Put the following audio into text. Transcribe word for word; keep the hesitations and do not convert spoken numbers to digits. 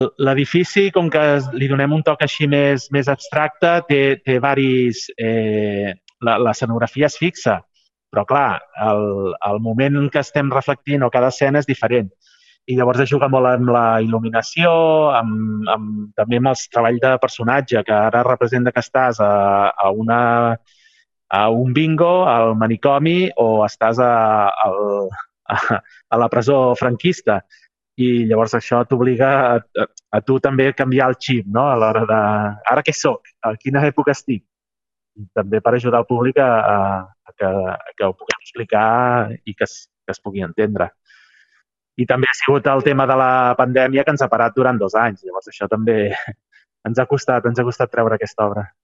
L'edifici, com que li donem un toc així més, més abstracte, té, té varis... Eh, la, la escenografia és fixa, però clar, el, el moment en què estem reflectint o cada escena és diferent. I llavors es juga molt amb la il·luminació, amb, amb, també amb els treballs de personatge, que ara representa que estàs a, a, una, a un bingo, al manicomi, o estàs a, a, a la presó franquista. I llavors això t'obliga a, a, a tu també a canviar el xip, no? A l'hora de... Ara què sóc? A quina època estic? I també per ajudar el públic a, a, a, que, a que ho puguem explicar i que es, que es pugui entendre. I també ha sigut el tema de la pandèmia que ens ha parat durant dos anys. Llavors això també ens ha costat, ens ha costat treure aquesta obra.